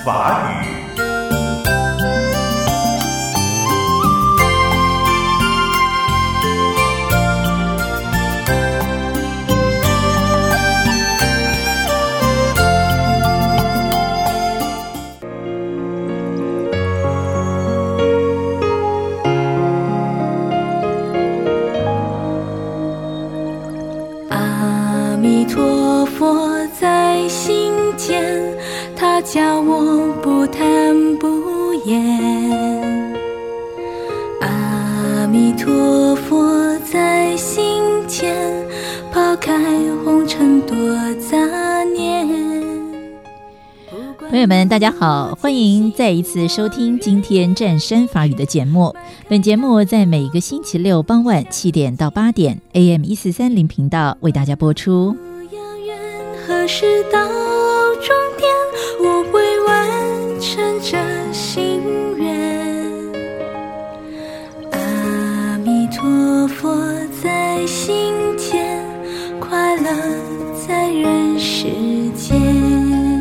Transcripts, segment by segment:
法语。 阿弥陀佛在心间，他教我不贪不言。阿弥陀佛在心间，抛开红尘多杂念。 朋友们大家好，欢迎再一次收听今天湛山法语的节目。本节目在每个星期六傍晚7点到8点 AM1430 频道为大家播出。 何时到终点，我会完成这心愿。阿弥陀佛在心间，快乐在人世间。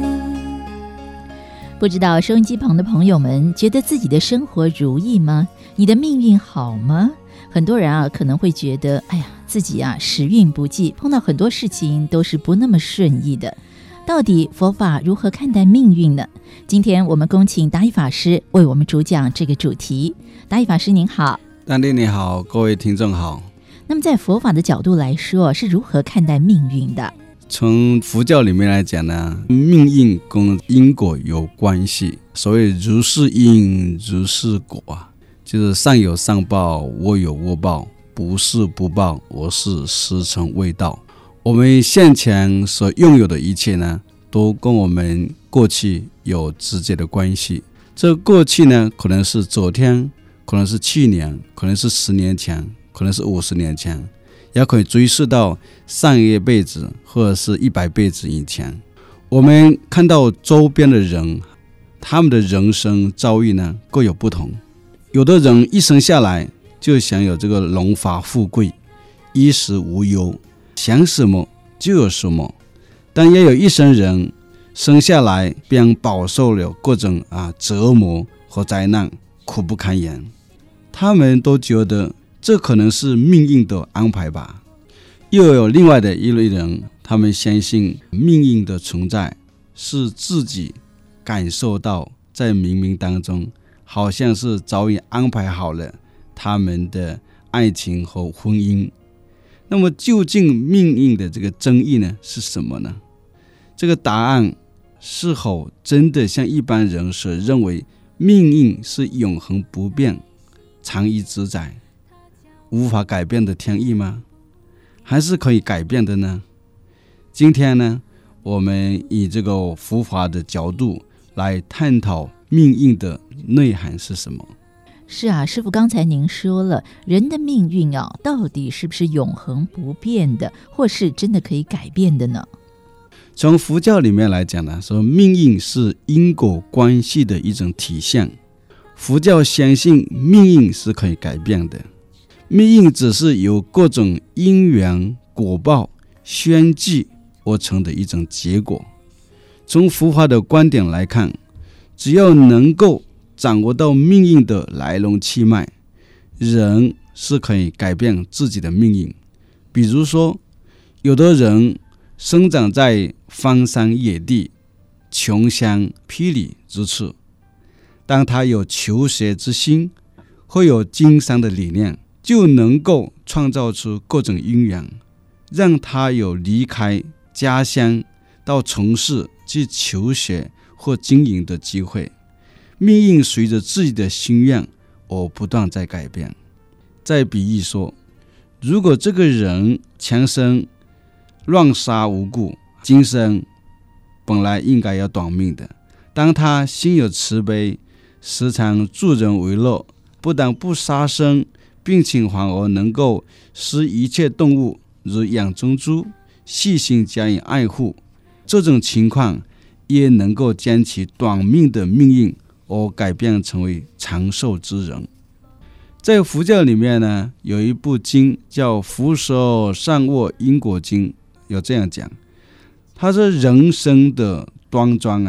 不知道收音机旁的朋友们觉得自己的生活如意吗？你的命运好吗？很多人可能会觉得自己时运不济，碰到很多事情都是不那么顺意的。到底佛法如何看待命运呢？今天我们恭请达义法师为我们主讲这个主题。达义法师您好。 丹弟你好，各位听众好。 那么在佛法的角度来说，是如何看待命运的？ 从佛教里面来讲呢，命运跟因果有关系。所谓如是因如是果就是善有善报，恶有恶报，不是不报，而是时辰未到。我们现前所拥有的一切呢，都跟我们过去有直接的关系。这过去呢，可能是昨天，可能是去年，可能是10年前，可能是50年前，也可以追溯到上一辈子或者是100辈子以前。我们看到周边的人，他们的人生遭遇呢各有不同。有的人一生下来就享有这个荣华富贵，衣食无忧，想什么就有什么。但也有一生人生下来便饱受了各种折磨和灾难，苦不堪言。他们都觉得这可能是命运的安排吧。又有另外的一类人，他们相信命运的存在是自己感受到，在冥冥当中好像是早已安排好了他们的爱情和婚姻。那么究竟命运的这个争议呢是什么呢？这个答案是否真的像一般人所认为命运是永恒不变、长宜自在、无法改变的天意吗？还是可以改变的呢？今天呢，我们以这个佛法的角度来探讨命运的内涵是什么。 是师父刚才您说了，人的命运到底是不是永恒不变的，或是真的可以改变的呢？ 从佛教里面来讲呢，说命运是因果关系的一种体现。佛教相信命运是可以改变的，命运只是由各种因缘果报宣记而成的一种结果。从佛法的观点来看，只要能够掌握到命运的来龙去脉，人是可以改变自己的命运。比如说，有的人生长在荒山野地、穷乡僻壤之处，当他有求学之心，或有经商的理念，就能够创造出各种因缘，让他有离开家乡到城市去求学或经营的机会。命运随着自己的心愿而不断在改变。再比喻说，如果这个人前生乱杀无辜，今生本来应该要短命的，当他心有慈悲，时常助人为乐，不但不杀生，并且反而能够使一切动物如养珍珠，细心加以爱护，这种情况也能够将其短命的命运而改变成为长寿之人。在佛教里面呢，有一部经叫《佛说善恶因果经》，有这样讲，他说人生的端庄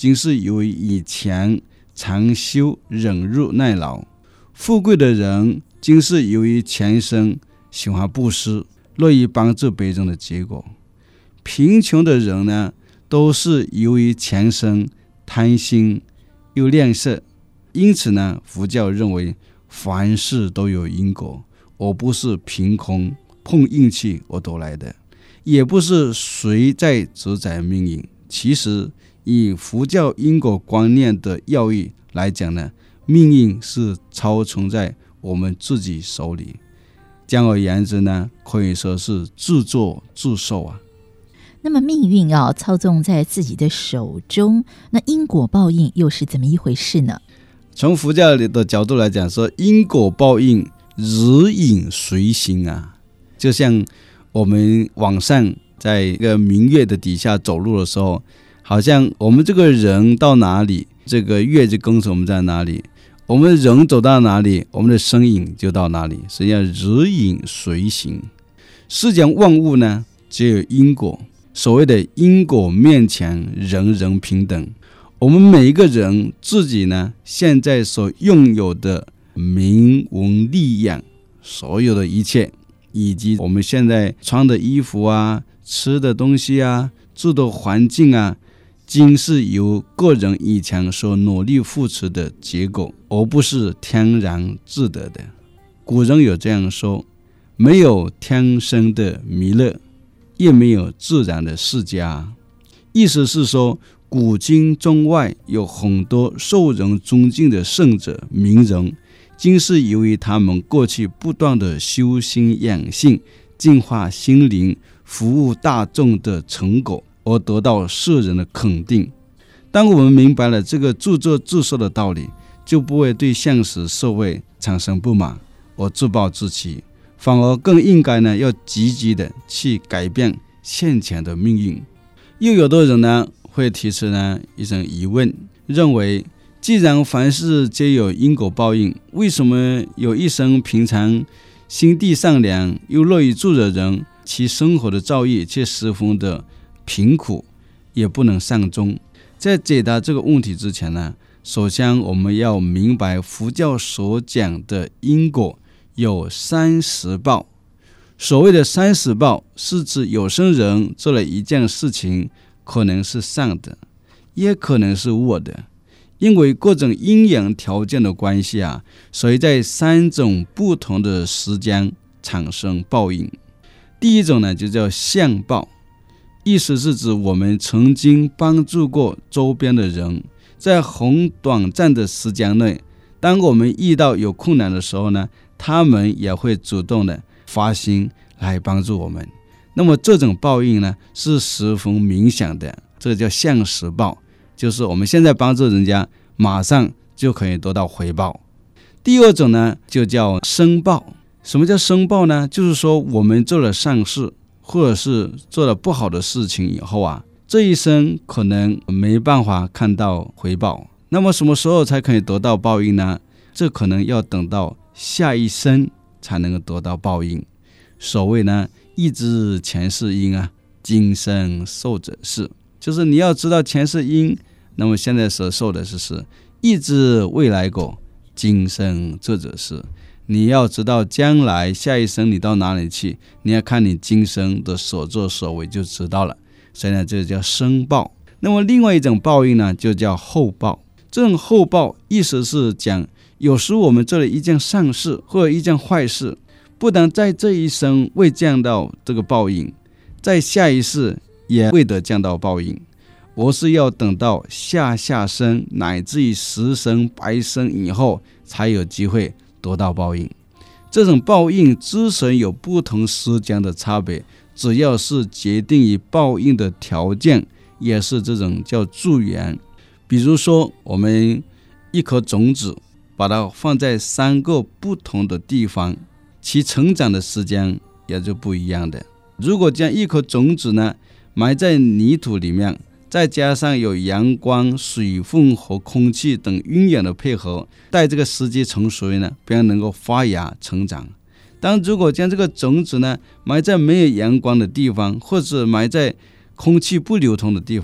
今世由于以前常修忍辱耐劳；富贵的人，今世由于前生喜欢布施，乐于帮助别人的结果；贫穷的人呢，都是由于前生贪心又吝啬。因此呢，佛教认为凡事都有因果，而不是凭空碰运气而得来的，也不是谁在主宰命运。其实以佛教因果观念的要义来讲呢，命运是操纵在我们自己手里，简而言之呢，可以说是自作自受啊。 那么命运操纵在自己的手中，那因果报应又是怎么一回事呢？ 从佛教的角度来讲，说因果报应日影随形啊，就像我们晚上在一个明月的底下走路的时候，好像我们这个人到哪里，这个月就跟着我们在哪里，我们人走到哪里，我们的身影就到哪里，实际上日影随形。世间万物呢，只有因果，所谓的因果面前人人平等。我们每一个人自己呢，现在所拥有的名闻利养，所有的一切，以及我们现在穿的衣服啊，吃的东西啊，住的环境啊，均是由个人以前所努力付出的结果，而不是天然自得的。古人有这样说，没有天生的弥勒，也没有自然的释迦。意思是说，古今中外有很多受人尊敬的圣者名人，均是由于他们过去不断的修心养性，净化心灵，服务大众的成果，而得到世人的肯定。当我们明白了这个自作自受的道理，就不会对现实社会产生不满而自暴自弃，反而更应该呢，要积极的去改变现前的命运。又有的人呢，会提出呢一种疑问，认为既然凡事皆有因果报应，为什么有一生平常心地善良又乐于助人的人，其生活的造诣却十分的贫苦，也不能善终？在解答这个问题之前呢，首先我们要明白佛教所讲的因果有30报。所谓的30报，是指有生人做了一件事情，可能是善的，也可能是恶的，因为各种因缘条件的关系啊，所以在3种不同的时间产生报应。第一种呢，就叫相报，意思是指我们曾经帮助过周边的人，在很短暂的时间内，当我们遇到有困难的时候呢，他们也会主动的发心来帮助我们。那么这种报应呢，是十分明显的，这个叫相实报，就是我们现在帮助人家，马上就可以得到回报。第二种呢，就叫生报。什么叫生报呢？就是说我们做了善事，或者是做了不好的事情以后啊，这一生可能没办法看到回报。那么什么时候才可以得到报应呢？这可能要等到下一生才能够得到报应。所谓呢，欲知前世因啊，今生受者是，就是你要知道前世因，那么现在所受的是事；欲知未来果，今生做者是。你要知道将来下一生你到哪里去，你要看你今生的所作所为就知道了。所以呢，这叫生报。那么另外一种报应呢，就叫后报。这种后报意思是讲，有时我们做了一件善事或者一件坏事，不但在这一生未降到这个报应，在下一世也未得降到报应，而是要等到下生乃至于10生100生以后才有机会得到报应。这种报应之所以有不同时间的差别，只要是决定于报应的条件，也是这种叫助缘。比如说我们一颗种子，把它放在3个不同的地方，其成长的时间也就不一样的。如果将一颗种子呢埋在泥土里面，再加上有阳光、水分和空气等因缘的配合，待这个时机成熟呢，便能够发芽成长。当如果将这个种子呢埋在没有阳光的地方，或者埋在空气不流通的地方，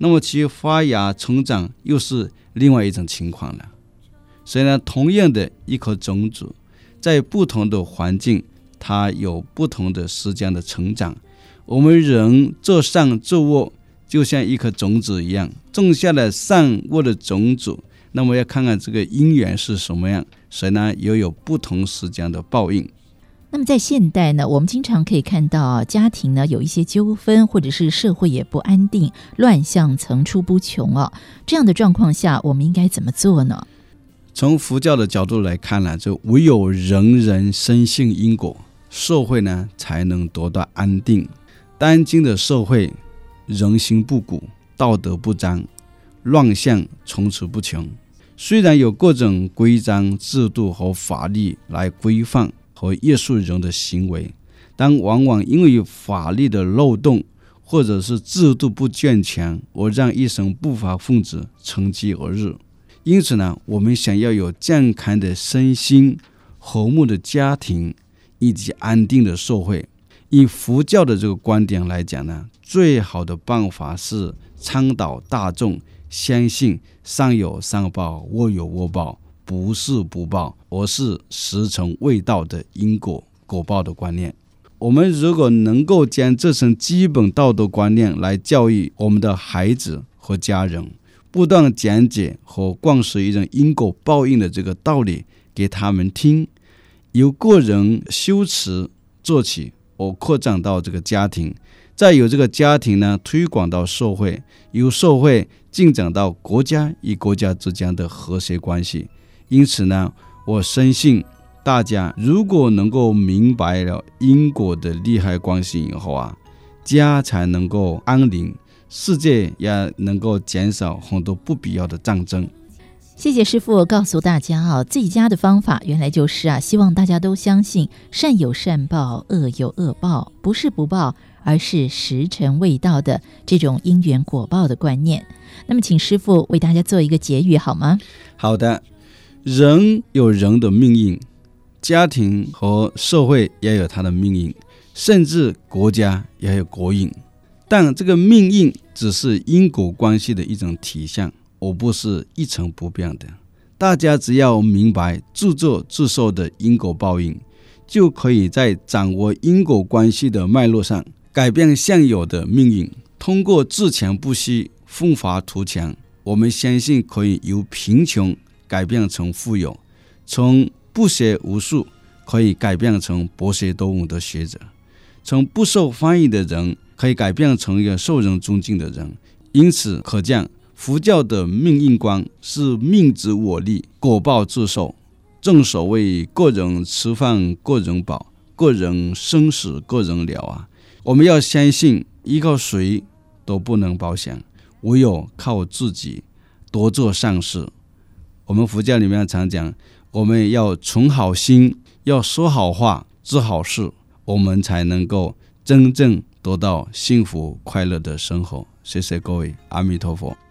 那么其发芽成长又是另外一种情况了。所以呢，同样的一颗种子，在不同的环境，它有不同的时间的成长。我们人做善做恶，就像一颗种子一样，种下了善恶的种子，那么要看看这个因缘是什么样，所以呢，也有不同时间的报应。 那么在现代呢，我们经常可以看到家庭呢有一些纠纷，或者是社会也不安定，乱象层出不穷哦。这样的状况下，我们应该怎么做呢？ 从佛教的角度来看呢，就唯有人人深信因果，社会呢才能得到安定。当今的社会人心不古，道德不彰，乱象层出不穷。虽然有各种规章制度和法律来规范和约束人的行为，但往往因为法律的漏洞或者是制度不健全，而让一些不法分子乘机而入。因此呢，我们想要有健康的身心、和睦的家庭以及安定的社会，以佛教的这个观点来讲呢，最好的办法是倡导大众相信善有善报，恶有恶报，不是不报，而是时辰未到的因果果报的观念。我们如果能够将这层基本道德观念来教育我们的孩子和家人，不断讲解和灌输一种因果报应的这个道理给他们听，由个人修持做起，而扩展到这个家庭，再由这个家庭呢推广到社会，由社会进展到国家与国家之间的和谐关系。因此呢，我深信大家如果能够明白了因果的利害关系以后啊，家才能够安宁，世界也能够减少很多不必要的战争。 谢谢师父告诉大家自己家的方法原来就是希望大家都相信善有善报，恶有恶报，不是不报，而是时辰未到的这种因缘果报的观念。那么请师父为大家做一个结语好吗？ 好的，人有人的命运，家庭和社会也有它的命运，甚至国家也有国运。但这个命运只是因果关系的一种体现，而不是一成不变的。大家只要明白自作自受的因果报应，就可以在掌握因果关系的脉络上改变现有的命运。通过自强不息，奋发图强，我们相信可以由贫穷改变成富有，从不学无术可以改变成博学多闻的学者，从不受欢迎的人可以改变成一个受人尊敬的人。因此可见，佛教的命运观是命自我立，果报自受。正所谓个人吃饭个人饱，个人生死个人了啊！我们要相信依靠谁都不能保险，唯有靠自己多做善事。我们佛教里面常讲，我们要存好心，要说好话，做好事，我们才能够真正得到幸福快乐的生活。谢谢各位，阿弥陀佛。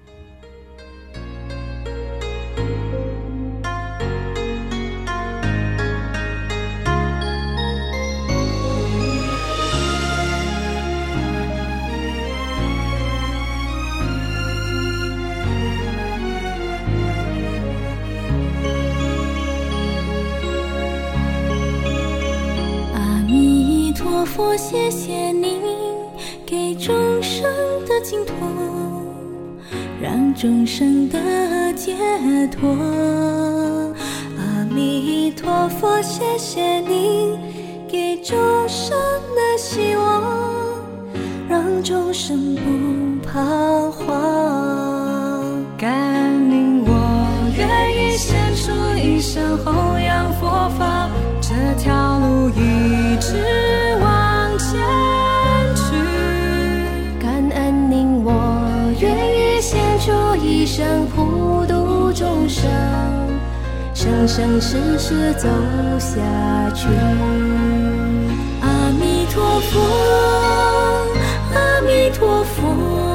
佛，谢谢您给众生的净土，让众生的解脱。阿弥陀佛，谢谢您给众生的希望，让众生不彷徨。感应我愿意献出一生弘扬佛法，这条路一直往前去。感恩您，我愿意献出一生普度众生，生生世世走下去。阿弥陀佛，阿弥陀佛，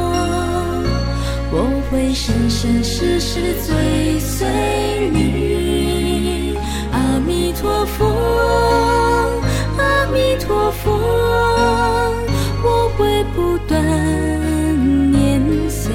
我会生生世世追随你。阿弥陀佛，阿弥陀佛，我会不断念想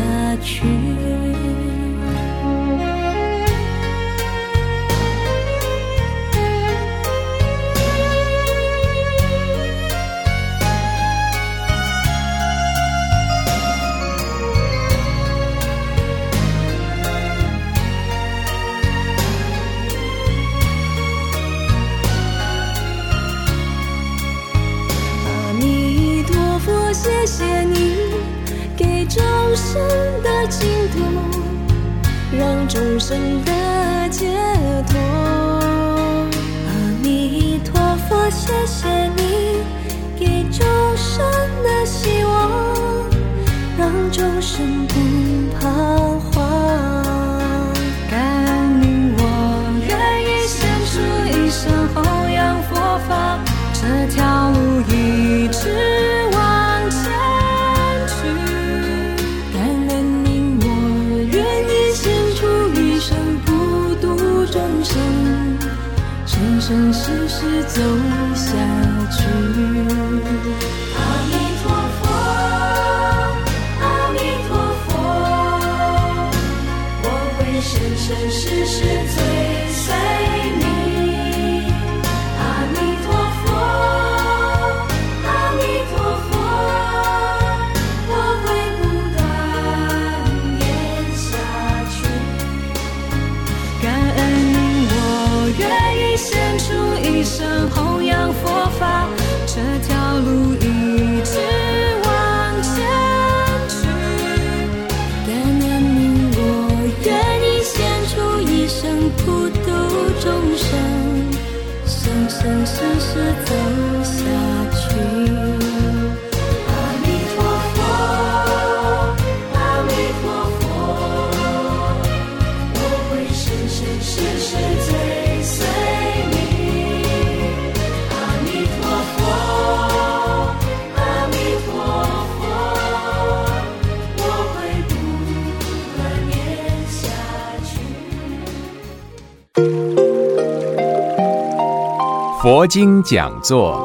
谢你给众生的净土，让众生的解脱。阿弥陀佛，谢谢你给众生的希望，让众生不彷徨。感恩你，我愿意献出一生弘扬佛法，这条路一直往前去。感恩你，我愿意献出一生普度众生，生生世世走下去。阿弥陀佛，阿弥陀佛，我会生生世世追随你。阿弥陀佛，阿弥陀佛，我会不断念下去。感恩你，我愿意献出一生弘扬佛法，这条路一直往前去。感恩你，我愿意献出一生普度众生，生生世世走下去。阿弥陀佛，阿弥陀佛，我会生生世世追随你。阿弥陀佛，阿弥陀佛，我会不断念下去。 佛经讲座。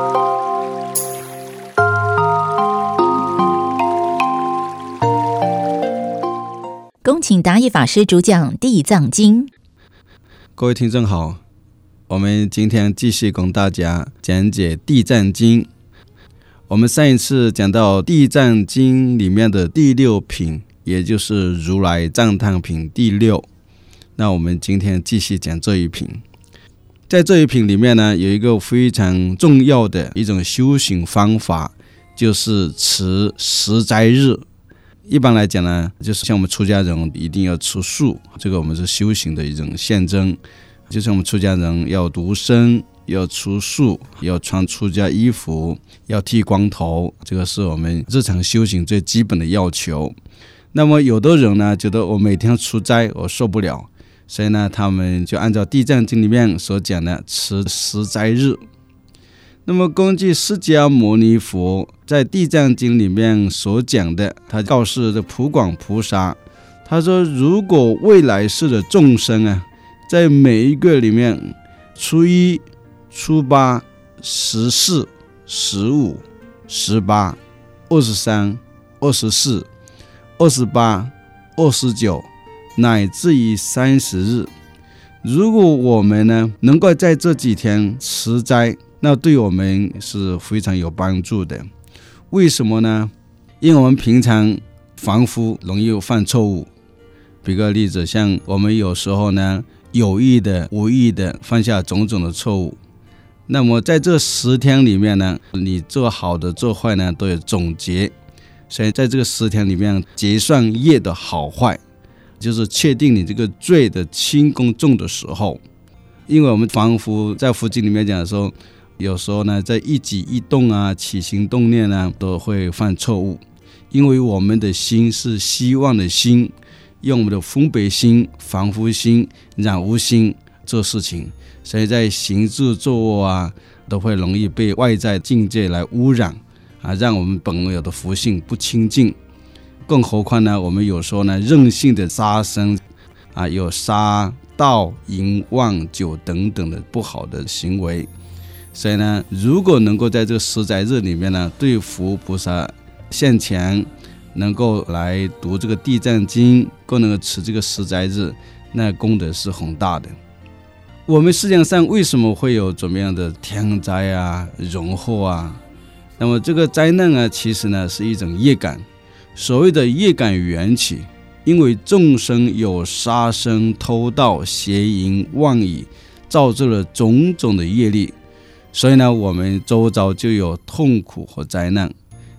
恭请达义法师主讲《地藏经》。 各位听众好，我们今天继续跟大家讲解《地藏经》。我们上一次讲到《地藏经》里面的第6品，也就是如来藏叹品第6。那我们今天继续讲这一品。在这一品里面呢，有一个非常重要的一种修行方法，就是持10斋日。一般来讲呢，就是像我们出家人一定要吃素，这个我们是修行的一种象征。就是我们出家人要独身，要吃素，要穿出家衣服，要剃光头，这个是我们日常修行最基本的要求。那么有的人呢，觉得我每天出斋我受不了，所以呢，他们就按照《地藏经》里面所讲的持10斋日。那么根据释迦牟尼佛在《地藏经》里面所讲的，他告诉的普广菩萨，他说如果未来世的众生啊，在每一个里面，初一、初八、14、15、18、23、24、28、29乃至于30日，如果我们呢能够在这几天持斋，那对我们是非常有帮助的。为什么呢？因为我们平常凡夫容易犯错误。比个例子，像我们有时候呢有意的无意的犯下种种的错误，那么在这10天里面呢，你做好的做坏呢都有总结，所以在这个10天里面结算业的好坏，就是确定你这个罪的轻跟重的时候。因为我们凡夫在佛经里面讲的时候，有时候呢在一举一动啊、起心动念啊都会犯错误，因为我们的心是希望的心，用我们的分别心、凡夫心、染污心做事情，所以在行住坐卧啊都会容易被外在境界来污染啊，让我们本有的福性不清净。更何况呢，我们有时候呢任性的杀生啊，有杀、盗、淫、妄、酒等等的不好的行为。所以呢，如果能够在这个10斋日里面呢，对佛菩萨现前，能够来读这个地藏经，更能够持这个10斋日，那功德是很大的。我们世界上为什么会有怎么样的天灾啊、人祸啊？那么这个灾难啊，其实呢是一种业感。所谓的业感缘起，因为众生有杀生、偷盗、邪淫、妄语，造就了种种的业力，所以呢，我们周遭就有痛苦和灾难。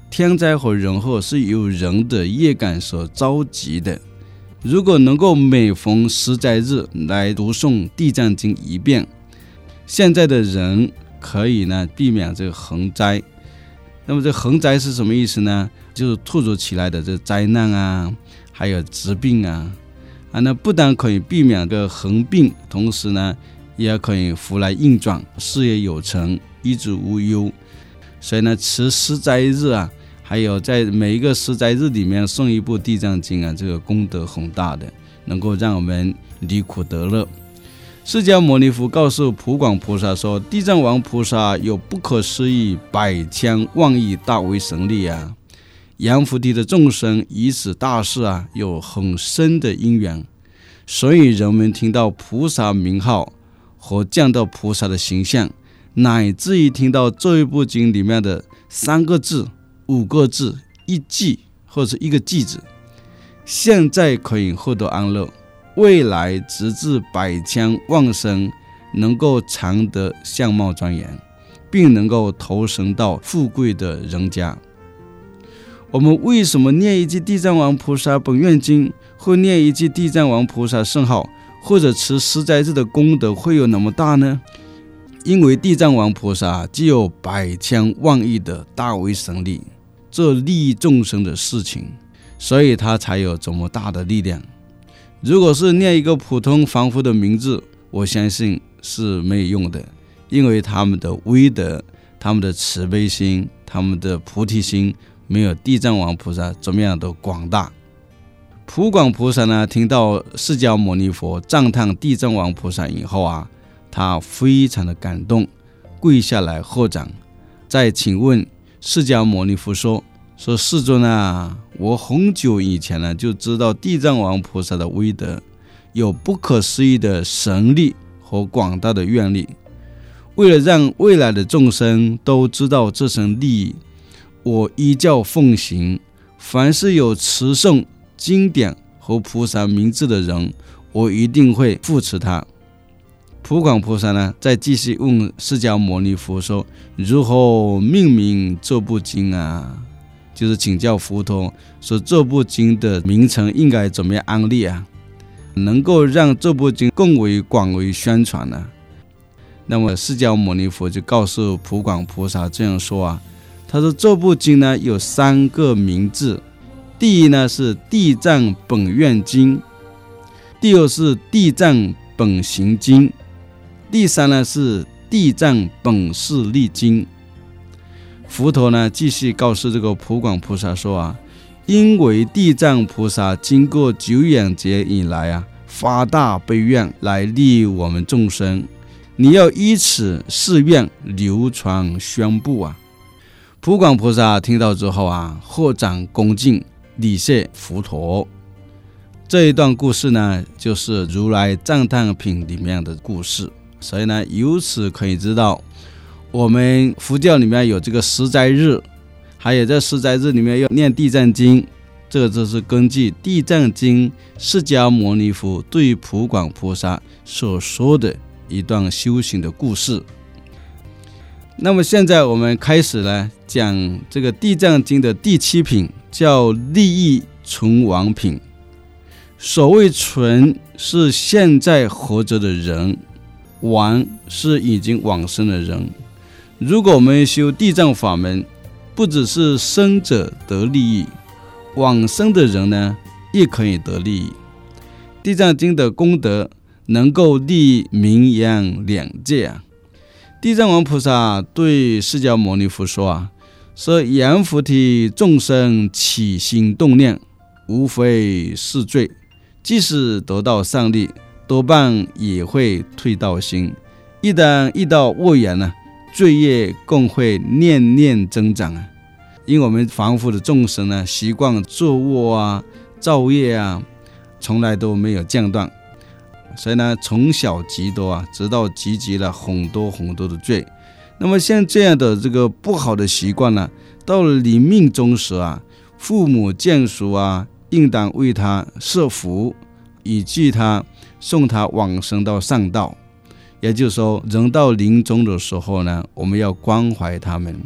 天灾和人祸是由人的业感所召集的。如果能够每逢十灾日来读诵地藏经一遍，现在的人可以呢避免这个横灾。那么这横灾是什么意思呢？就是突如其来的这灾难啊，还有疾病啊，那不但可以避免个横病，同时呢也可以福来运转，事业有成，一直无忧。所以呢持十灾日啊，还有在每一个十灾日里面诵一部地藏经啊，这个功德宏大的，能够让我们离苦得乐。释迦牟尼佛告诉普广菩萨说，地藏王菩萨有不可思议百千万亿大威神力啊，阎浮提的众生以此大事啊有很深的因缘，所以人们听到菩萨名号和见到菩萨的形象，乃至于听到这一部经里面的3个字、5个字、1句或者1个句子，现在可以获得安乐，未来直至百千万生能够常得相貌庄严，并能够投生到富贵的人家。我们为什么念一句地藏王菩萨本愿经，或念一句地藏王菩萨圣号，或者持十灾日的功德会有那么大呢？因为地藏王菩萨具有百千万亿的大威神力，做利益众生的事情，所以他才有这么大的力量。如果是念一个普通凡夫的名字，我相信是没有用的，因为他们的威德、他们的慈悲心、他们的菩提心没有地藏王菩萨怎么样的广大。普广菩萨呢，听到释迦牟尼佛赞叹地藏王菩萨以后啊，他非常的感动，跪下来合掌，再请问释迦牟尼佛说世尊啊，我很久以前呢就知道地藏王菩萨的威德，有不可思议的神力和广大的愿力。为了让未来的众生都知道这层利益，我依教奉行，凡是有持诵经典和菩萨名字的人，我一定会扶持他。普广菩萨呢，再继续问释迦牟尼佛说，如何命名这部经啊？就是请教佛陀说，这部经的名称应该怎么样安立啊，能够让这部经更为广为宣传呢？那么释迦牟尼佛就告诉普广菩萨这样说啊，他说这部经呢有3个名字，第一呢是地藏本愿经，第二是地藏本行经，第3呢是地藏本誓力经。佛陀呢继续告诉这个普广菩萨说啊，因为地藏菩萨经过久远劫以来啊，发大悲愿来利益我们众生，你要依此誓愿流传宣布啊。普广菩萨听到之后啊，合掌恭敬礼谢佛陀。这一段故事呢，就是如来赞叹品里面的故事。所以呢，由此可以知道，我们佛教里面有这个十灾日，还有在十灾日里面要念地藏经，这个就是根据地藏经释迦牟尼佛对普广菩萨所说的一段修行的故事。那么现在我们开始呢讲这个地藏经的第7品，叫利益存亡品。所谓存是现在活着的人，亡是已经往生的人。如果我们修地藏法门，不只是生者得利益，往生的人呢也可以得利益。地藏经的功德能够利益名扬2界啊。地藏王菩萨对释迦牟尼佛说啊，说阎浮提众生起心动念，无非是罪，即使得到上利，多半也会退道心。一旦遇到恶缘呢，罪业更会念念增长啊。因为我们凡夫的众生呢，习惯作恶啊、造业啊，从来都没有间断，所以呢，从小积多啊，直到积集了很多很多的罪。那么像这样的这个不好的习惯呢，到了临命终时啊，父母眷属啊，应当为他设福，以济他，送他往生到上道。也就是说，人到临终的时候呢，我们要关怀他们，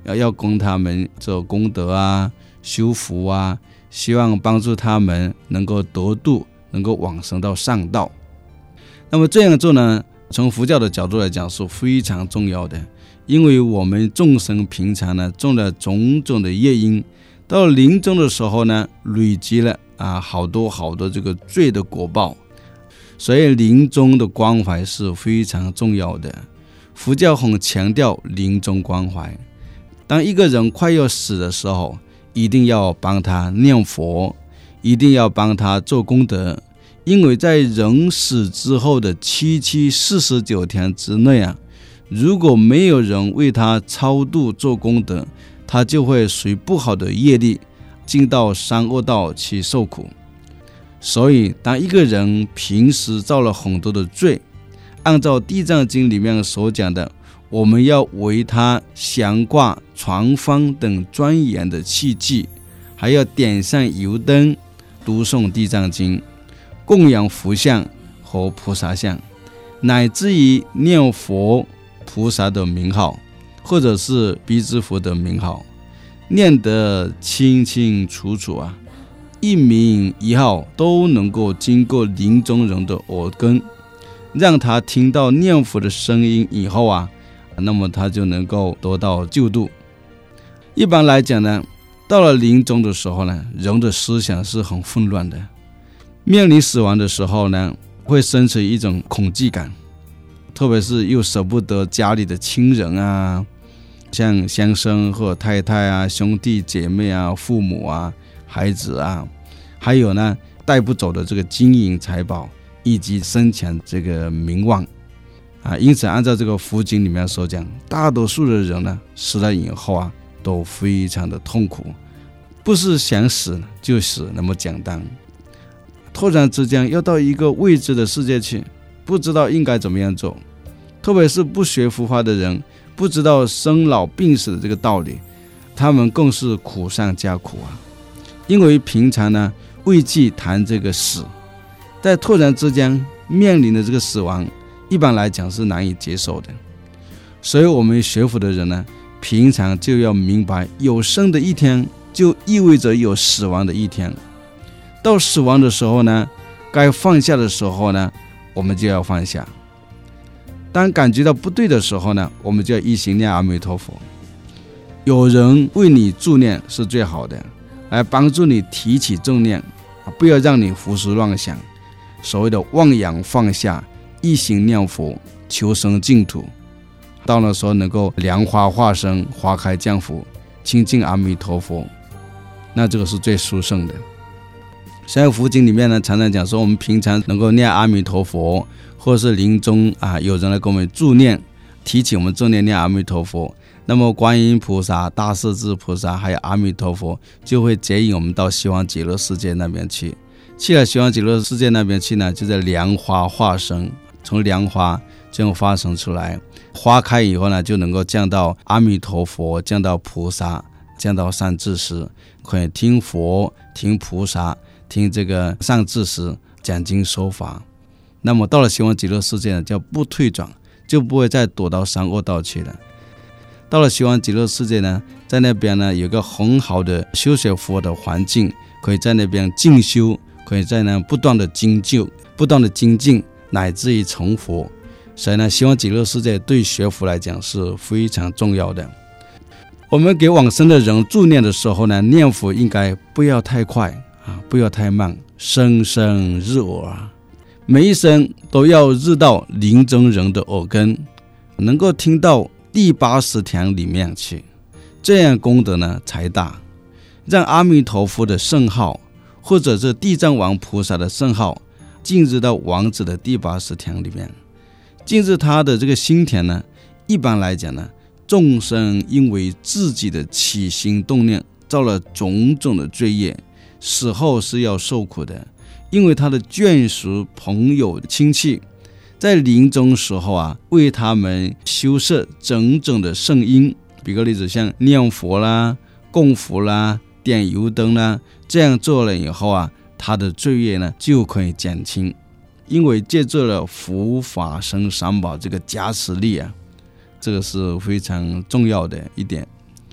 要供他们做功德啊、修福啊，希望帮助他们能够得度，能够往生到上道。那么这样做呢，从佛教的角度来讲是非常重要的，因为我们众生平常呢种了种种的业因，到临终的时候呢，累积了好多这个罪的果报，所以临终的关怀是非常重要的。佛教很强调临终关怀，当一个人快要死的时候，一定要帮他念佛，一定要帮他做功德，因为在人死之后的749天之内如果没有人为他超度做功德，他就会随不好的业力进到三恶道去受苦。所以当一个人平时造了很多的罪，按照地藏经里面所讲的，我们要为他降挂传方等庄严的器具，还要点上油灯，读诵地藏经，供养佛像和菩萨像，乃至于念佛菩萨的名号，或者是辟支佛的名号，念得清清楚楚一名一号都能够经过临终人的耳根，让他听到念佛的声音以后那么他就能够得到救度。一般来讲呢，到了临终的时候呢，人的思想是很混乱的，面临死亡的时候呢，会生起一种恐惧感，特别是又舍不得家里的亲人像先生或太太兄弟姐妹父母孩子还有呢带不走的这个金银财宝，以及生前这个名望因此按照这个佛经里面所讲，大多数的人呢死了以后都非常的痛苦，不是想死就死那么简单。突然之间要到一个未知的世界去，不知道应该怎么样做，特别是不学佛法的人，不知道生老病死的这个道理，他们更是苦上加苦因为平常呢畏惧谈这个死，在突然之间面临的这个死亡，一般来讲是难以接受的。所以我们学佛的人呢，平常就要明白，有生的一天就意味着有死亡的一天。到死亡的时候呢，该放下的时候呢，我们就要放下。当感觉到不对的时候呢，我们就要一心念阿弥陀佛。有人为你助念是最好的，来帮助你提起正念，不要让你胡思乱想。所谓的忘仰放下，一心念佛，求生净土。到了时候能够莲花化身，花开降伏，亲近阿弥陀佛，那这个是最殊胜的。在佛经里面呢，常常讲说，我们平常能够念阿弥陀佛，或是临终有人来给我们助念，提起我们正念念阿弥陀佛，那么观音菩萨、大势至菩萨还有阿弥陀佛就会接引我们到西方极乐世界那边去。去了西方极乐世界那边去呢，就在莲花化身，从莲花这样发生出来，花开以后呢，就能够降到阿弥陀佛，降到菩萨，降到善知识，可以听佛、听菩萨、听这个善知识讲经说法。那么到了西方极乐世界呢，叫不退转，就不会再躲到三恶道去了。到了西方极乐世界呢，在那边呢有个很好的修学佛的环境，可以在那边进修，可以在那不断的精进，乃至于成佛。所以呢，西方极乐世界对学佛来讲是非常重要的。我们给往生的人助念的时候呢，念佛应该不要太快不要太慢，声声入耳每一声都要入到临终人的耳根，能够听到第80田里面去，这样功德呢才大。让阿弥陀佛的圣号，或者是地藏王菩萨的圣号进入到王子的第80田里面。进入他的这个心田呢，一般来讲呢，众生因为自己的起心动念造了种种的罪业，死后是要受苦的。因为他的眷属、朋友、亲戚在临终时候为他们修设整整的圣因，比个例子，像念佛啦、供佛啦、点油灯啦，这样做了以后他的罪业呢就可以减轻。因为借助了佛法僧三宝这个加持力这个是非常重要的一点。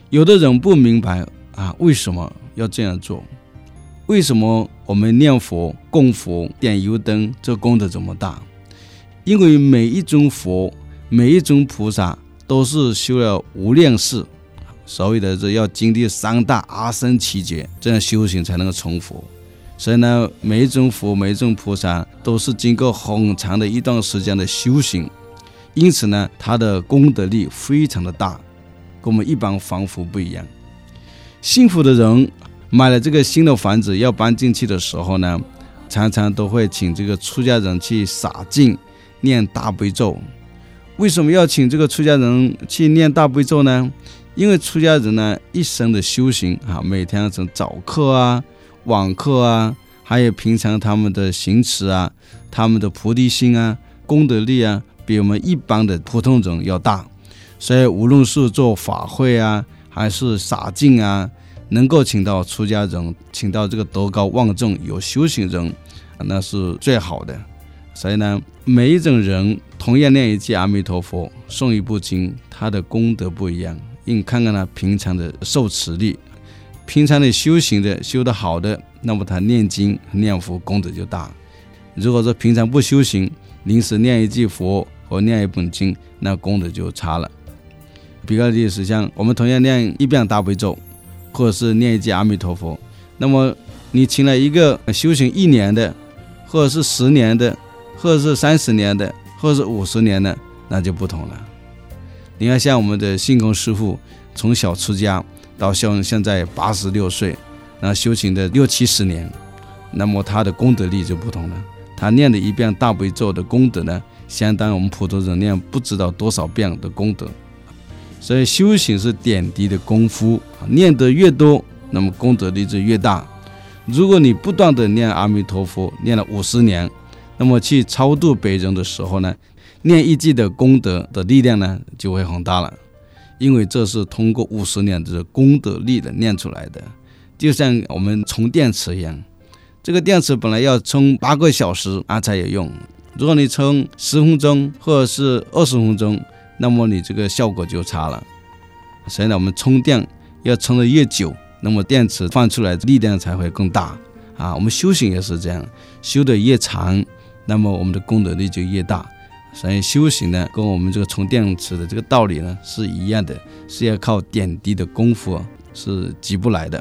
有的人不明白为什么要这样做？为什么我们念佛、供佛、点油灯，这功德这么大？因为每一种佛、每一种菩萨都是修了无量世，所谓的这要经历3大阿僧祇劫，这样修行才能够成佛。所以呢，每一种佛、每一种菩萨都是经过很长的一段时间的修行，因此呢，他的功德力非常的大，跟我们一般凡夫不一样。幸福的人买了这个新的房子要搬进去的时候呢，常常都会请这个出家人去洒净念大悲咒。为什么要请这个出家人去念大悲咒呢？因为出家人呢一生的修行每天从早课晚课还有平常他们的行持他们的菩提心功德力比我们一般的普通人要大。所以无论是做法会还是洒净能够请到出家人，请到这个德高望重有修行人，那是最好的。所以呢，每一种人同样念一句阿弥陀佛，诵一部经，他的功德不一样。你看看他平常的受持力，平常的修行的修得好的，那么他念经念佛功德就大。如果说平常不修行，临时念一句佛或念一本经，那功德就差了。比较例子，像我们同样念一遍大悲咒，或者是念一句阿弥陀佛，那么你请了一个修行1年的，或者是10年的，或者是30年的，或者是50年的，那就不同了。你看像我们的信空师父，从小出家到现在86岁，那修行的60-70年，那么他的功德力就不同了。他念的一遍大悲咒的功德呢，相当于我们普通人念不知道多少遍的功德。所以修行是点滴的功夫，念得越多，那么功德力就越大。如果你不断的念阿弥陀佛，念了50年，那么去超度别人的时候呢，念一句的功德的力量呢就会很大了，因为这是通过50年的功德力的念出来的。就像我们充电池一样，这个电池本来要充8个小时才有用，如果你充10分钟或者是20分钟，那么你这个效果就差了。所以呢，我们充电要充得越久，那么电池放出来的力量才会更大我们修行也是这样，修得越长，那么我们的功德力就越大。所以修行呢，跟我们这个充电池的这个道理呢是一样的，是要靠点滴的功夫是急不来的。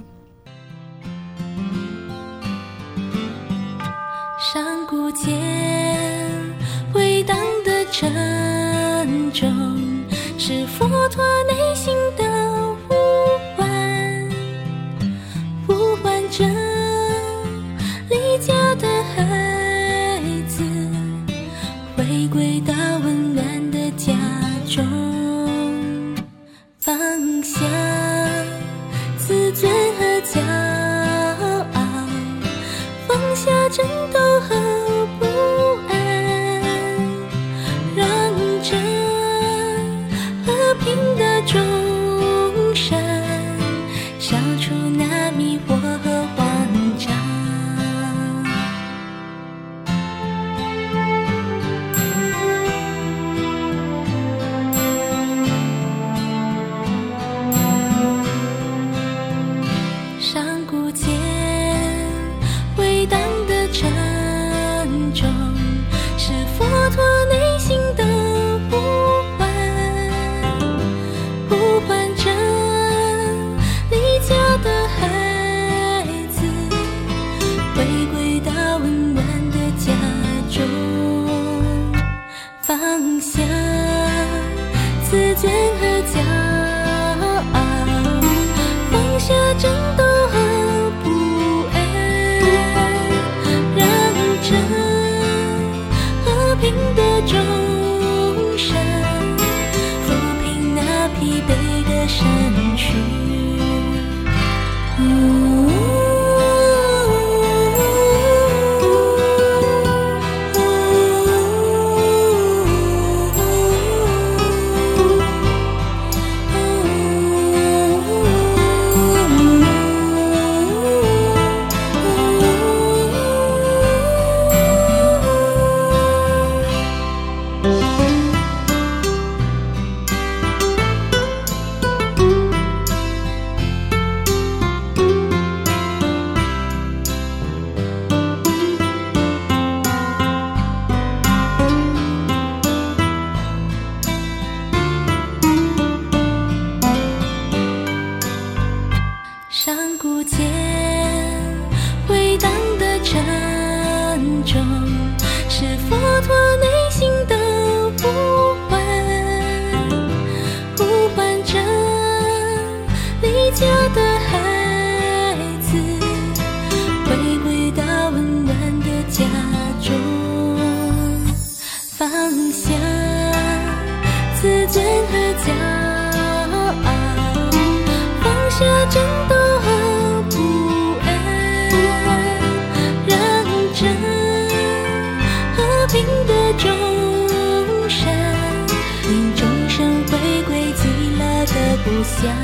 上古间回荡的沉重，是佛陀内心的呼唤，呼唤着离家的孩子，回归到温暖的家中，放下自尊和骄傲，放下争斗和不安，让这和平的众生消除那迷惑和慌张。上古间回荡的沉重，是佛陀内心的呼唤，呼唤着离家的上古间回荡的沉重，是佛陀内心的呼唤，呼唤着离家的孩子，回归到温暖的家中，放下自尊和骄傲，放下争斗和不安，让真和平的众生，因众生回归极乐的故乡。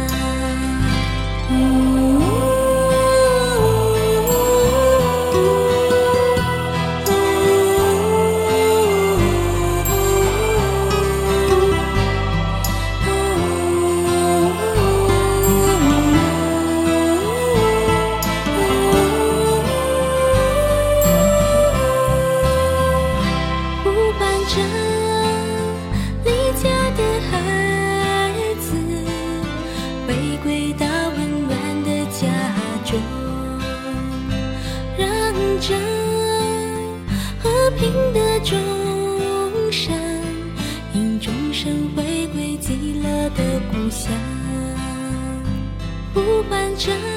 和平的众生，因众生回归极乐的故乡，呼唤着